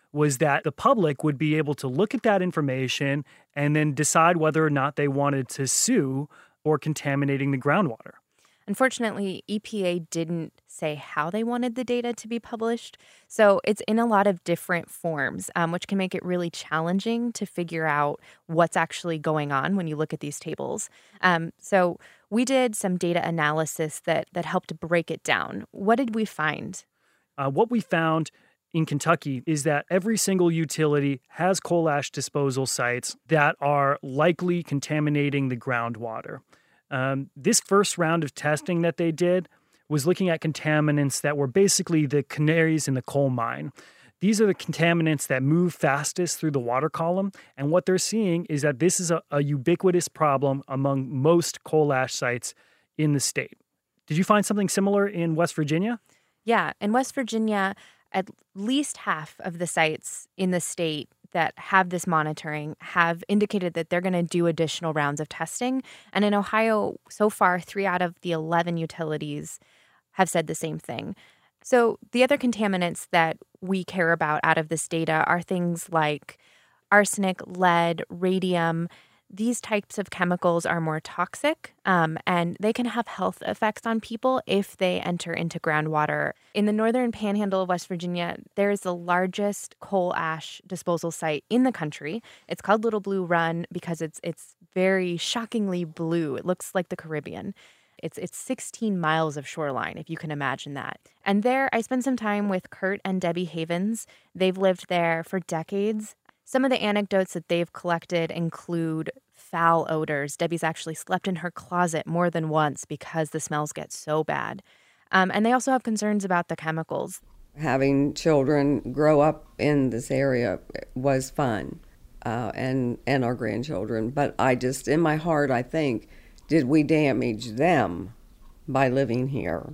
was that the public would be able to look at that information and then decide whether or not they wanted to sue for contaminating the groundwater. Unfortunately, E P A didn't say how they wanted the data to be published, so it's in a lot of different forms, um, which can make it really challenging to figure out what's actually going on when you look at these tables. Um, so we did some data analysis that that helped break it down. What did we find? Uh, what we found in Kentucky is that every single utility has coal ash disposal sites that are likely contaminating the groundwater. Um, this first round of testing that they did was looking at contaminants that were basically the canaries in the coal mine. These are the contaminants that move fastest through the water column, and what they're seeing is that this is a, a ubiquitous problem among most coal ash sites in the state. Did you find something similar in West Virginia? Yeah, in West Virginia, at least half of the sites in the state that have this monitoring have indicated that they're going to do additional rounds of testing. And in Ohio, so far, three out of the eleven utilities have said the same thing. So the other contaminants that we care about out of this data are things like arsenic, lead, radium. These types of chemicals are more toxic, um, and they can have health effects on people if they enter into groundwater. In the northern panhandle of West Virginia, there is the largest coal ash disposal site in the country. It's called Little Blue Run because it's it's very shockingly blue. It looks like the Caribbean. It's it's sixteen miles of shoreline, if you can imagine that. And there, I spent some time with Kurt and Debbie Havens. They've lived there for decades. Some of the anecdotes that they've collected include foul odors. Debbie's actually slept in her closet more than once because the smells get so bad. Um, and they also have concerns about the chemicals. Having children grow up in this area was fun, uh, and, and our grandchildren. But I just, in my heart, I think, did we damage them by living here?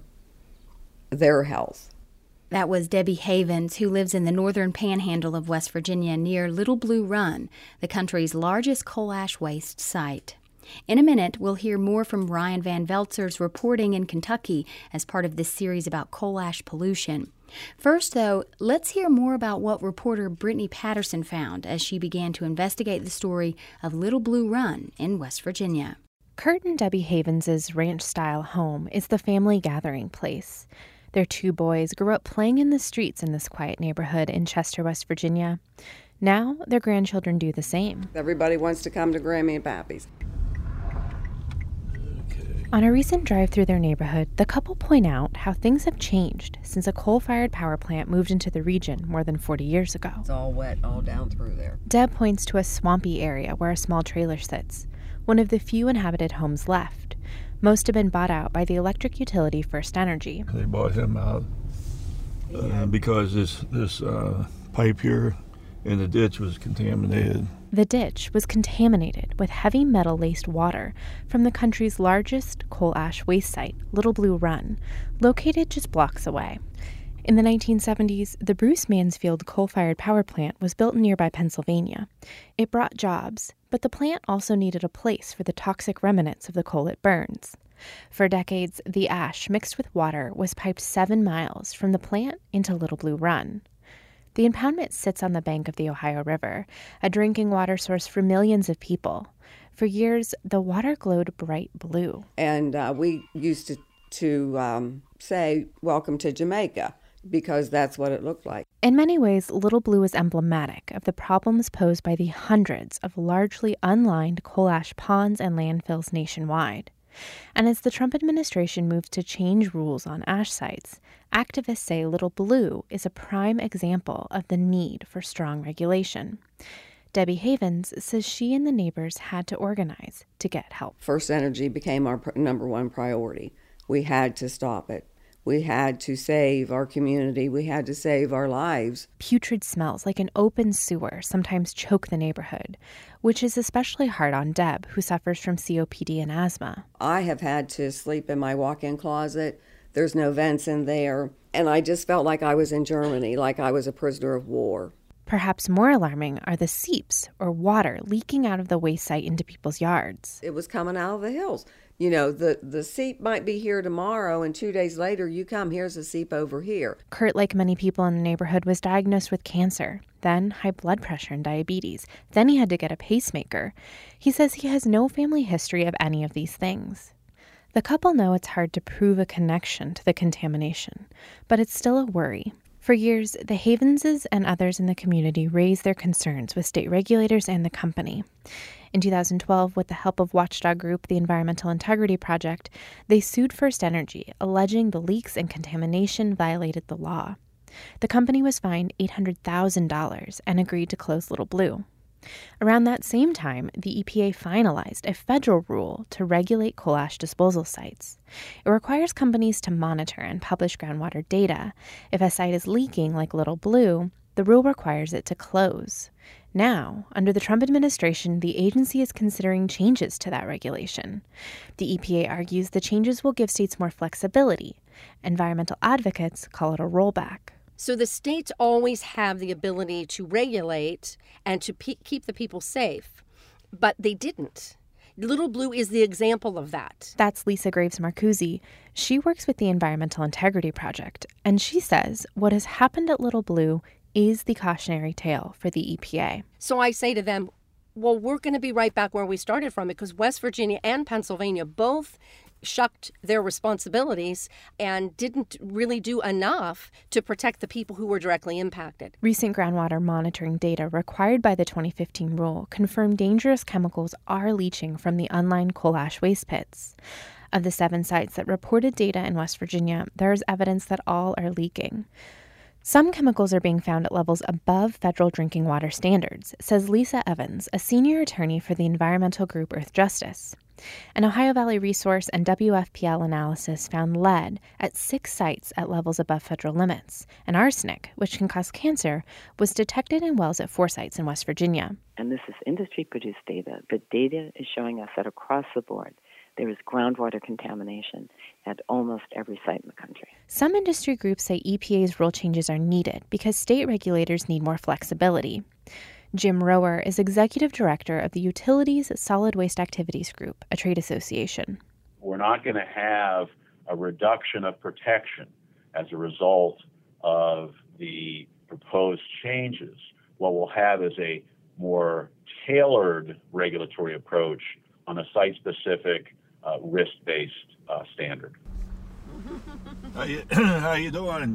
Their health. That was Debbie Havens, who lives in the northern panhandle of West Virginia near Little Blue Run, the country's largest coal ash waste site. In a minute, we'll hear more from Ryan Van Veltzer's reporting in Kentucky as part of this series about coal ash pollution. First, though, let's hear more about what reporter Brittany Patterson found as she began to investigate the story of Little Blue Run in West Virginia. Kurt and Debbie Havens' ranch-style home is the family gathering place. Their two boys grew up playing in the streets in this quiet neighborhood in Chester, West Virginia. Now, their grandchildren do the same. Everybody wants to come to Grammy and Pappy's. On a recent drive through their neighborhood, the couple point out how things have changed since a coal-fired power plant moved into the region more than forty years ago. It's all wet all down through there. Deb points to a swampy area where a small trailer sits, one of the few inhabited homes left. Most have been bought out by the electric utility First Energy. They bought him out uh, yeah. because this, this uh, pipe here in the ditch was contaminated. The ditch was contaminated with heavy metal-laced water from the country's largest coal ash waste site, Little Blue Run, located just blocks away. In the nineteen seventies, the Bruce Mansfield coal-fired power plant was built in nearby Pennsylvania. It brought jobs, but the plant also needed a place for the toxic remnants of the coal it burns. For decades, the ash mixed with water was piped seven miles from the plant into Little Blue Run. The impoundment sits on the bank of the Ohio River, a drinking water source for millions of people. For years, the water glowed bright blue. And uh, we used to, to um, say, "Welcome to Jamaica," because that's what it looked like. In many ways, Little Blue is emblematic of the problems posed by the hundreds of largely unlined coal ash ponds and landfills nationwide. And as the Trump administration moves to change rules on ash sites, activists say Little Blue is a prime example of the need for strong regulation. Debbie Havens says she and the neighbors had to organize to get help. First Energy became our pr- number one priority. We had to stop it. We had to save our community. We had to save our lives. Putrid smells like an open sewer sometimes choke the neighborhood, which is especially hard on Deb, who suffers from C O P D and asthma. I have had to sleep in my walk-in closet. There's no vents in there. And I just felt like I was in Germany, like I was a prisoner of war. Perhaps more alarming are the seeps, or water, leaking out of the waste site into people's yards. It was coming out of the hills. You know, the, the seep might be here tomorrow, and two days later you come, here's a seep over here. Kurt, like many people in the neighborhood, was diagnosed with cancer, then high blood pressure and diabetes. Then he had to get a pacemaker. He says he has no family history of any of these things. The couple know it's hard to prove a connection to the contamination, but it's still a worry. For years, the Havenses and others in the community raised their concerns with state regulators and the company. In two thousand twelve, with the help of watchdog group the Environmental Integrity Project, they sued First Energy, alleging the leaks and contamination violated the law. The company was fined eight hundred thousand dollars and agreed to close Little Blue. Around that same time, the E P A finalized a federal rule to regulate coal ash disposal sites. It requires companies to monitor and publish groundwater data. If a site is leaking like Little Blue, the rule requires it to close. Now, under the Trump administration, the agency is considering changes to that regulation. The E P A argues the changes will give states more flexibility. Environmental advocates call it a rollback. So the states always have the ability to regulate and to pe- keep the people safe, but they didn't. Little Blue is the example of that. That's Lisa Graves Marcuzzi. She works with the Environmental Integrity Project, and she says what has happened at Little Blue is the cautionary tale for the E P A. So I say to them, well, we're going to be right back where we started from, because West Virginia and Pennsylvania both shucked their responsibilities and didn't really do enough to protect the people who were directly impacted. Recent groundwater monitoring data required by the twenty fifteen rule confirmed dangerous chemicals are leaching from the unlined coal ash waste pits. Of the seven sites that reported data in West Virginia, there is evidence that all are leaking. Some chemicals are being found at levels above federal drinking water standards, says Lisa Evans, a senior attorney for the environmental group Earth Justice. An Ohio Valley Resource and W F P L analysis found lead at six sites at levels above federal limits, and arsenic, which can cause cancer, was detected in wells at four sites in West Virginia. And this is industry-produced data. The data is showing us that across the board, there is groundwater contamination at almost every site in the country. Some industry groups say E P A's rule changes are needed because state regulators need more flexibility. Jim Rower is executive director of the Utilities Solid Waste Activities Group, a trade association. We're not going to have a reduction of protection as a result of the proposed changes. What we'll have is a more tailored regulatory approach on a site-specific, uh, risk-based uh, standard. How you, how you doing?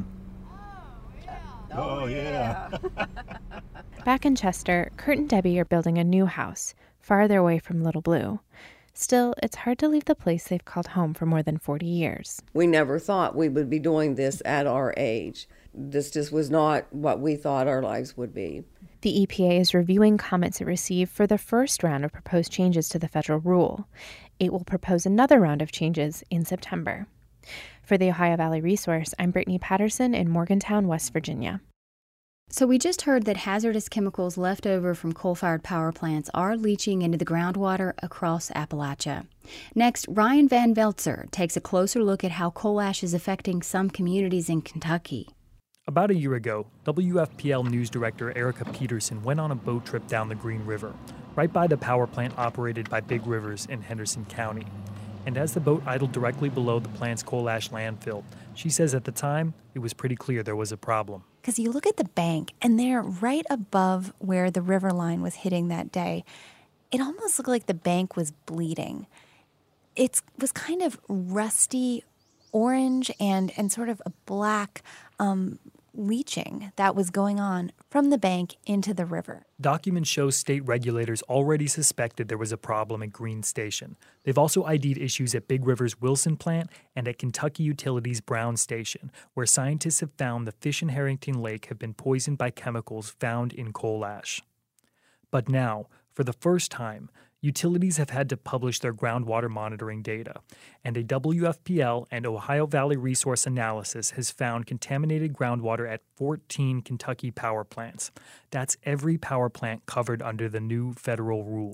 Oh, yeah. Back in Chester, Kurt and Debbie are building a new house, farther away from Little Blue. Still, it's hard to leave the place they've called home for more than forty years. We never thought we would be doing this at our age. This just was not what we thought our lives would be. The E P A is reviewing comments it received for the first round of proposed changes to the federal rule. It will propose another round of changes in September. For the Ohio Valley Resource, I'm Brittany Patterson in Morgantown, West Virginia. So we just heard that hazardous chemicals left over from coal-fired power plants are leaching into the groundwater across Appalachia. Next, Ryan Van Veltzer takes a closer look at how coal ash is affecting some communities in Kentucky. About a year ago, W F P L News Director Erica Peterson went on a boat trip down the Green River, right by the power plant operated by Big Rivers in Henderson County. And as the boat idled directly below the plant's coal ash landfill, she says at the time, it was pretty clear there was a problem. Because you look at the bank, and they're right above where the river line was hitting that day. It almost looked like the bank was bleeding. It was kind of rusty orange and, and sort of a black um, leaching that was going on from the bank into the river. Documents show state regulators already suspected there was a problem at Green Station. They've also I D'd issues at Big River's Wilson plant and at Kentucky Utilities' Brown Station, where scientists have found the fish in Harrington Lake have been poisoned by chemicals found in coal ash. But now, for the first time, utilities have had to publish their groundwater monitoring data, and a W F P L and Ohio Valley Resource analysis has found contaminated groundwater at fourteen Kentucky power plants. That's every power plant covered under the new federal rules.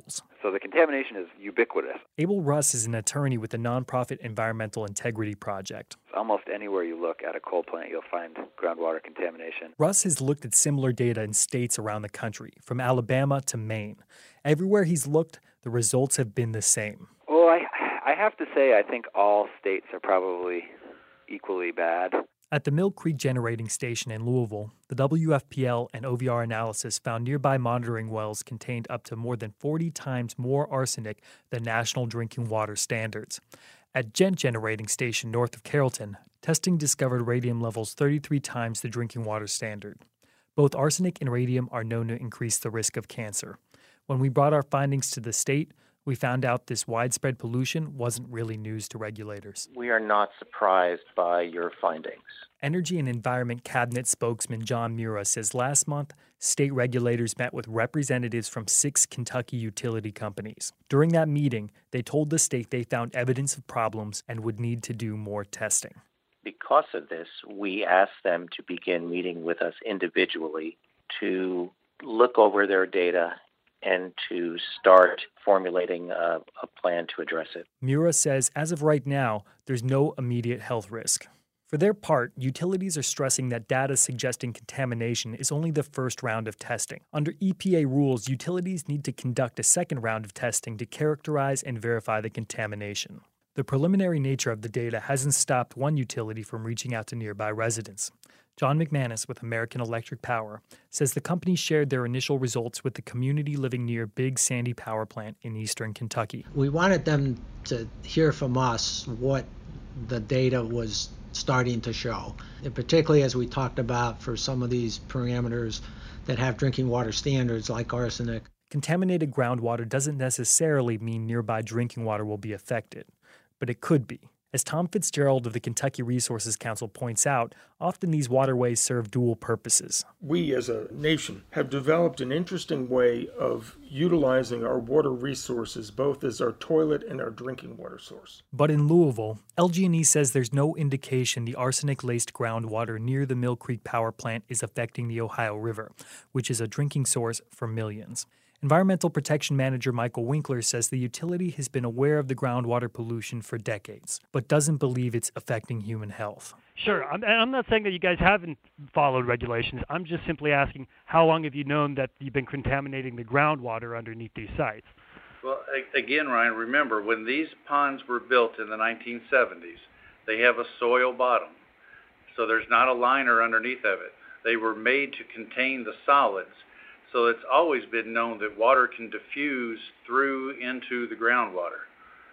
So the contamination is ubiquitous. Abel Russ is an attorney with the nonprofit Environmental Integrity Project. Almost anywhere you look at a coal plant, you'll find groundwater contamination. Russ has looked at similar data in states around the country, from Alabama to Maine. Everywhere he's looked, the results have been the same. Well, I, I have to say, I think all states are probably equally bad. At the Mill Creek Generating Station in Louisville, the W F P L and O V R analysis found nearby monitoring wells contained up to more than forty times more arsenic than national drinking water standards. At Gent Generating Station north of Carrollton, testing discovered radium levels thirty-three times the drinking water standard. Both arsenic and radium are known to increase the risk of cancer. When we brought our findings to the state, we found out this widespread pollution wasn't really news to regulators. We are not surprised by your findings. Energy and Environment Cabinet spokesman John Mura says last month, state regulators met with representatives from six Kentucky utility companies. During that meeting, they told the state they found evidence of problems and would need to do more testing. Because of this, we asked them to begin meeting with us individually to look over their data and to start formulating a, a plan to address it. Mura says as of right now, there's no immediate health risk. For their part, utilities are stressing that data suggesting contamination is only the first round of testing. Under E P A rules, utilities need to conduct a second round of testing to characterize and verify the contamination. The preliminary nature of the data hasn't stopped one utility from reaching out to nearby residents. John McManus with American Electric Power says the company shared their initial results with the community living near Big Sandy Power Plant in eastern Kentucky. We wanted them to hear from us what the data was starting to show, and particularly as we talked about for some of these parameters that have drinking water standards like arsenic. Contaminated groundwater doesn't necessarily mean nearby drinking water will be affected, but it could be. As Tom Fitzgerald of the Kentucky Resources Council points out, often these waterways serve dual purposes. We as a nation have developed an interesting way of utilizing our water resources both as our toilet and our drinking water source. But in Louisville, L G and E says there's no indication the arsenic-laced groundwater near the Mill Creek Power Plant is affecting the Ohio River, which is a drinking source for millions. Environmental Protection Manager Michael Winkler says the utility has been aware of the groundwater pollution for decades, but doesn't believe it's affecting human health. Sure. I'm, I'm not saying that you guys haven't followed regulations. I'm just simply asking, how long have you known that you've been contaminating the groundwater underneath these sites? Well, again, Ryan, remember, when these ponds were built in the nineteen seventies, they have a soil bottom, so there's not a liner underneath of it. They were made to contain the solids. So it's always been known that water can diffuse through into the groundwater.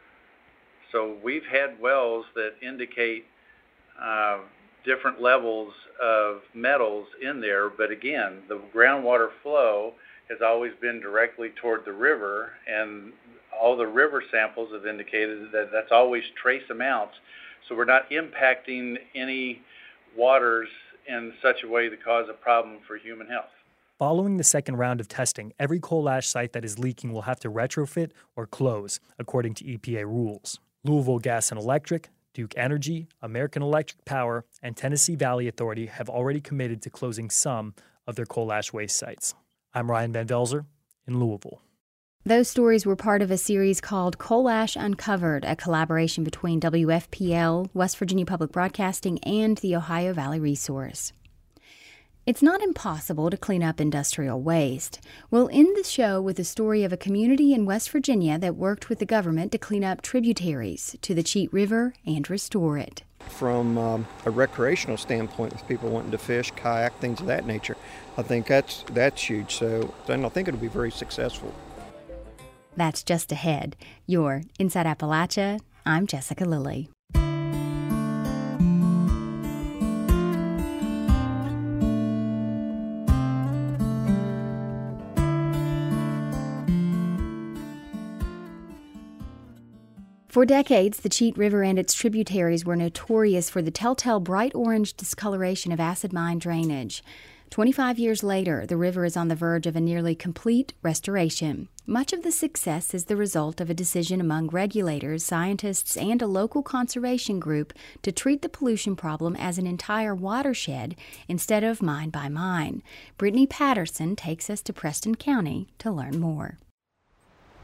So we've had wells that indicate uh, different levels of metals in there, but again, the groundwater flow has always been directly toward the river, and all the river samples have indicated that that's always trace amounts. So we're not impacting any waters in such a way to cause a problem for human health. Following the second round of testing, every coal ash site that is leaking will have to retrofit or close, according to E P A rules. Louisville Gas and Electric, Duke Energy, American Electric Power, and Tennessee Valley Authority have already committed to closing some of their coal ash waste sites. I'm Ryan Van Velzer in Louisville. Those stories were part of a series called Coal Ash Uncovered, a collaboration between W F P L, West Virginia Public Broadcasting, and the Ohio Valley Resource. It's not impossible to clean up industrial waste. We'll end the show with a story of a community in West Virginia that worked with the government to clean up tributaries to the Cheat River and restore it. From um, a recreational standpoint, with people wanting to fish, kayak, things of that nature, I think that's that's huge. So then I think it'll be very successful. That's just ahead. You're Inside Appalachia. I'm Jessica Lilly. For decades, the Cheat River and its tributaries were notorious for the telltale bright orange discoloration of acid mine drainage. Twenty-five years later, the river is on the verge of a nearly complete restoration. Much of the success is the result of a decision among regulators, scientists, and a local conservation group to treat the pollution problem as an entire watershed instead of mine by mine. Brittany Patterson takes us to Preston County to learn more.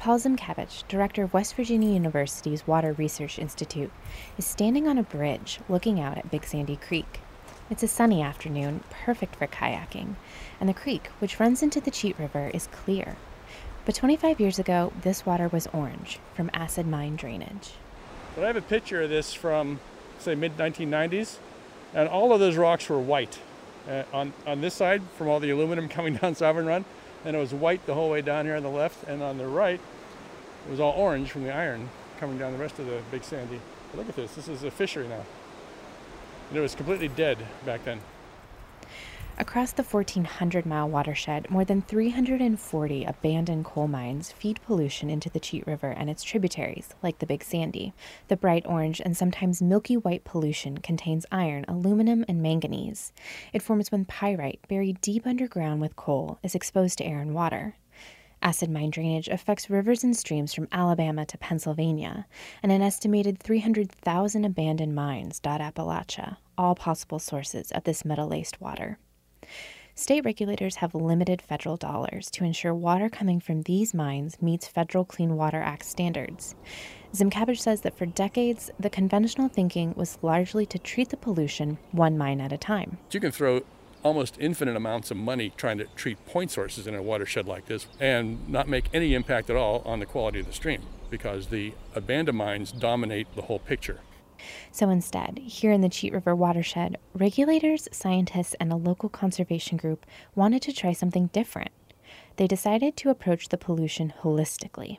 Paul Zimkevich, director of West Virginia University's Water Research Institute, is standing on a bridge looking out at Big Sandy Creek. It's a sunny afternoon, perfect for kayaking, and the creek, which runs into the Cheat River, is clear. But twenty-five years ago, this water was orange from acid mine drainage. But I have a picture of this from, say, mid nineteen nineties, and all of those rocks were white. Uh, on, on this side, from all the aluminum coming down Sovereign Run, and it was white the whole way down here on the left, and on the right, it was all orange from the iron coming down the rest of the Big Sandy. But look at this, this is a fishery now. And it was completely dead back then. Across the fourteen hundred mile watershed, more than three hundred forty abandoned coal mines feed pollution into the Cheat River and its tributaries, like the Big Sandy. The bright orange and sometimes milky white pollution contains iron, aluminum, and manganese. It forms when pyrite, buried deep underground with coal, is exposed to air and water. Acid mine drainage affects rivers and streams from Alabama to Pennsylvania, and an estimated three hundred thousand abandoned mines dot Appalachia, all possible sources of this metal-laced water. State regulators have limited federal dollars to ensure water coming from these mines meets Federal Clean Water Act standards. Zimkevich says that for decades, the conventional thinking was largely to treat the pollution one mine at a time. You can throw almost infinite amounts of money trying to treat point sources in a watershed like this and not make any impact at all on the quality of the stream because the abandoned mines dominate the whole picture. So instead, here in the Cheat River watershed, regulators, scientists, and a local conservation group wanted to try something different. They decided to approach the pollution holistically.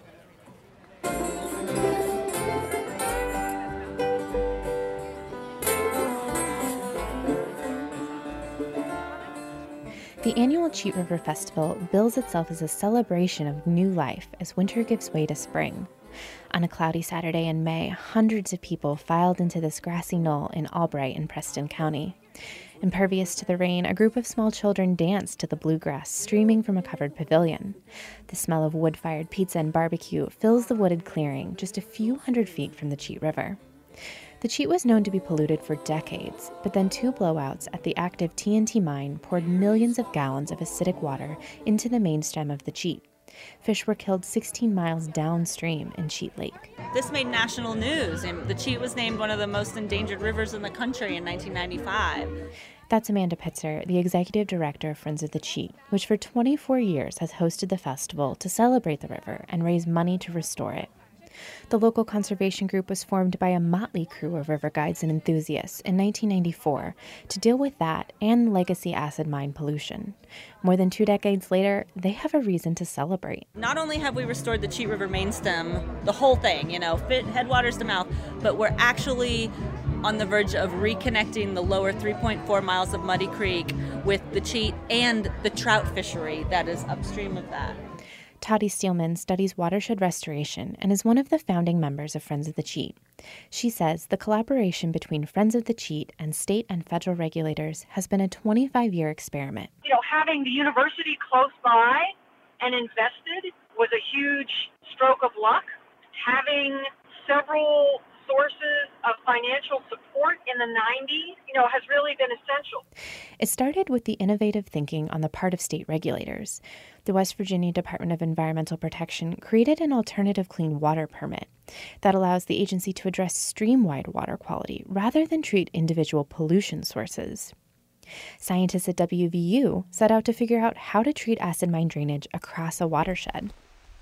The annual Cheat River Festival bills itself as a celebration of new life as winter gives way to spring. On a cloudy Saturday in May, hundreds of people filed into this grassy knoll in Albright in Preston County. Impervious to the rain, a group of small children danced to the bluegrass streaming from a covered pavilion. The smell of wood-fired pizza and barbecue fills the wooded clearing just a few hundred feet from the Cheat River. The Cheat was known to be polluted for decades, but then two blowouts at the active T N T mine poured millions of gallons of acidic water into the main stem of the Cheat. Fish were killed sixteen miles downstream in Cheat Lake. This made national news, and the Cheat was named one of the most endangered rivers in the country in nineteen ninety-five. That's Amanda Pitzer, the executive director of Friends of the Cheat, which for twenty-four years has hosted the festival to celebrate the river and raise money to restore it. The local conservation group was formed by a motley crew of river guides and enthusiasts in nineteen ninety-four to deal with that and legacy acid mine pollution. More than two decades later, they have a reason to celebrate. Not only have we restored the Cheat River main stem, the whole thing, you know, fit headwaters to mouth, but we're actually on the verge of reconnecting the lower three point four miles of Muddy Creek with the Cheat and the trout fishery that is upstream of that. Toddy Steelman studies watershed restoration and is one of the founding members of Friends of the Cheat. She says the collaboration between Friends of the Cheat and state and federal regulators has been a twenty-five-year experiment. You know, having the university close by and invested was a huge stroke of luck. Having several sources of financial support in the nineties, you know, has really been essential. It started with the innovative thinking on the part of state regulators. The West Virginia Department of Environmental Protection created an alternative clean water permit that allows the agency to address stream-wide water quality rather than treat individual pollution sources. Scientists at W V U set out to figure out how to treat acid mine drainage across a watershed.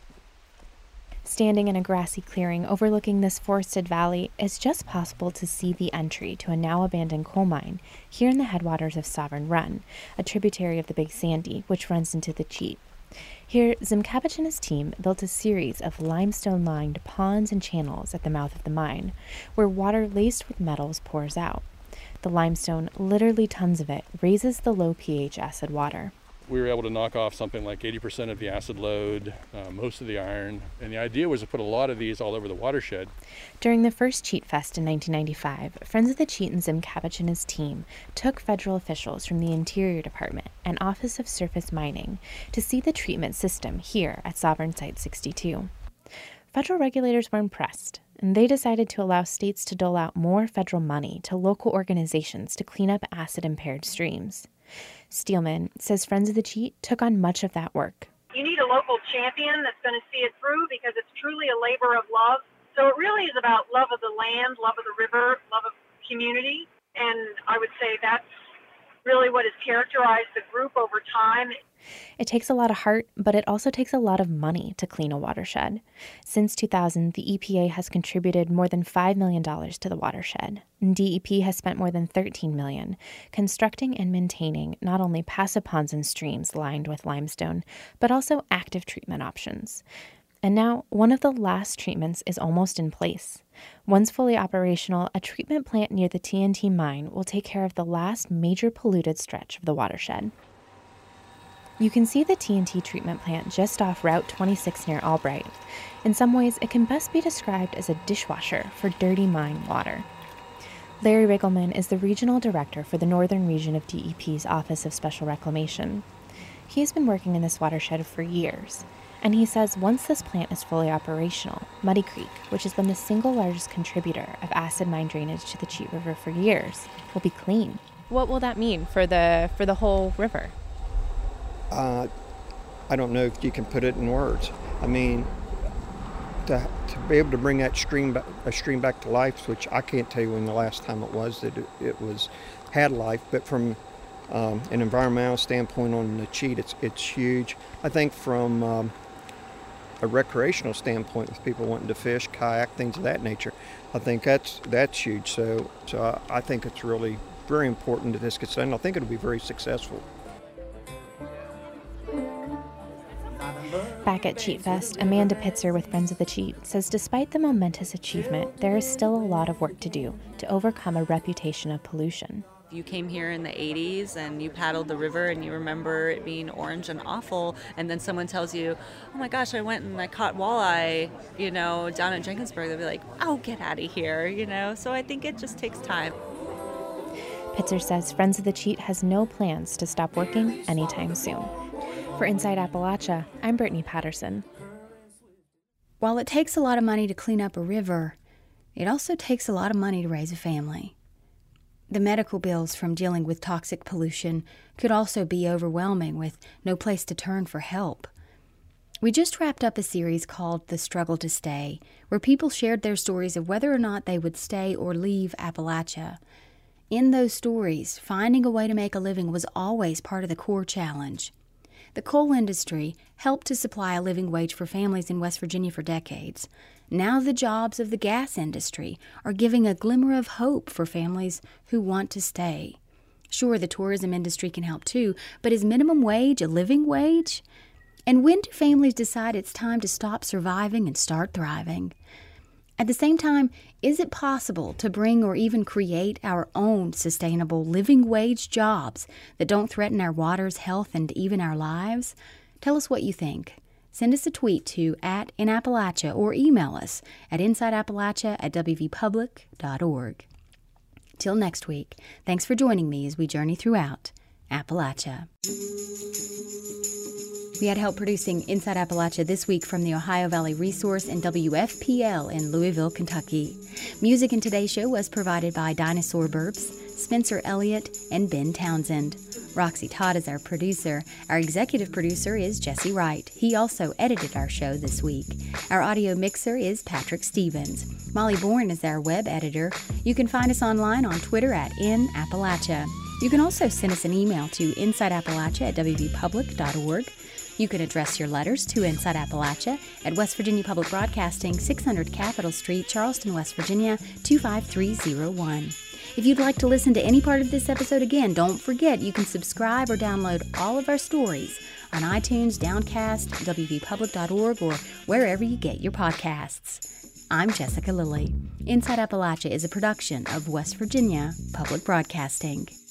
Standing in a grassy clearing overlooking this forested valley, it's just possible to see the entry to a now abandoned coal mine here in the headwaters of Sovereign Run, a tributary of the Big Sandy, which runs into the Cheat. Here, Zimkevich and his team built a series of limestone-lined ponds and channels at the mouth of the mine, where water laced with metals pours out. The limestone, literally tons of it, raises the low pH acid water. We were able to knock off something like eighty percent of the acid load, uh, most of the iron, and the idea was to put a lot of these all over the watershed. During the first Cheat Fest in nineteen ninety-five, Friends of the Cheat and Zimkevich and his team took federal officials from the Interior Department and Office of Surface Mining to see the treatment system here at Sovereign Site sixty-two. Federal regulators were impressed, and they decided to allow states to dole out more federal money to local organizations to clean up acid-impaired streams. Steelman says Friends of the Cheat took on much of that work. you need a local champion that's going to see it through because it's truly a labor of love. So it really is about love of the land, love of the river, love of community. And I would say that's really what has characterized the group over time. It takes a lot of heart, but it also takes a lot of money to clean a watershed. Since two thousand, the E P A has contributed more than five million dollars to the watershed. And D E P has spent more than thirteen million dollars constructing and maintaining not only passive ponds and streams lined with limestone, but also active treatment options. And now, one of the last treatments is almost in place. Once fully operational, a treatment plant near the T N T mine will take care of the last major polluted stretch of the watershed. You can see the T N T treatment plant just off Route twenty-six near Albright. In some ways, it can best be described as a dishwasher for dirty mine water. Larry Riggleman is the regional director for the northern region of D E P's Office of Special Reclamation. He has been working in this watershed for years. And he says once this plant is fully operational, Muddy Creek, which has been the single largest contributor of acid mine drainage to the Cheat River for years, will be clean. What will that mean for the for the whole river? Uh, I don't know if you can put it in words. I mean, to, to be able to bring that stream back, a stream back to life, which I can't tell you when the last time it was that it, it was had life, but from um, an environmental standpoint on the Cheat, it's it's huge. I think from um, a recreational standpoint, with people wanting to fish, kayak, things of that nature, I think that's that's huge. So, so I, I think it's really very important that this gets done. I think it'll be very successful. Back at Cheat Fest, Amanda Pitzer with Friends of the Cheat says despite the momentous achievement, there is still a lot of work to do to overcome a reputation of pollution. If you came here in the eighties and you paddled the river and you remember it being orange and awful, and then someone tells you, oh my gosh, I went and I caught walleye, you know, down at Jenkinsburg, they'll be like, oh, get out of here, you know? So I think it just takes time. Pitzer says Friends of the Cheat has no plans to stop working anytime soon. For Inside Appalachia, I'm Brittany Patterson. While it takes a lot of money to clean up a river, it also takes a lot of money to raise a family. The medical bills from dealing with toxic pollution could also be overwhelming with no place to turn for help. We just wrapped up a series called The Struggle to Stay, where people shared their stories of whether or not they would stay or leave Appalachia. In those stories, finding a way to make a living was always part of the core challenge. The coal industry helped to supply a living wage for families in West Virginia for decades. Now the jobs of the gas industry are giving a glimmer of hope for families who want to stay. Sure, the tourism industry can help too, but is minimum wage a living wage? And when do families decide it's time to stop surviving and start thriving? At the same time, is it possible to bring or even create our own sustainable living wage jobs that don't threaten our waters, health, and even our lives? Tell us what you think. Send us a tweet to at in Appalachia or email us at insideappalachia at w v public dot org. Till next week, thanks for joining me as we journey throughout Appalachia. We had help producing Inside Appalachia this week from the Ohio Valley Resource and W F P L in Louisville, Kentucky. Music in today's show was provided by Dinosaur Burps, Spencer Elliott, and Ben Townsend. Roxy Todd is our producer. Our executive producer is Jesse Wright. He also edited our show this week. Our audio mixer is Patrick Stevens. Molly Bourne is our web editor. You can find us online on Twitter at In Appalachia. You can also send us an email to insideappalachia at w v public dot org. You can address your letters to Inside Appalachia at West Virginia Public Broadcasting, six hundred Capitol Street, Charleston, West Virginia, two five three zero one. If you'd like to listen to any part of this episode again, don't forget you can subscribe or download all of our stories on iTunes, Downcast, w v public dot org, or wherever you get your podcasts. I'm Jessica Lilly. Inside Appalachia is a production of West Virginia Public Broadcasting.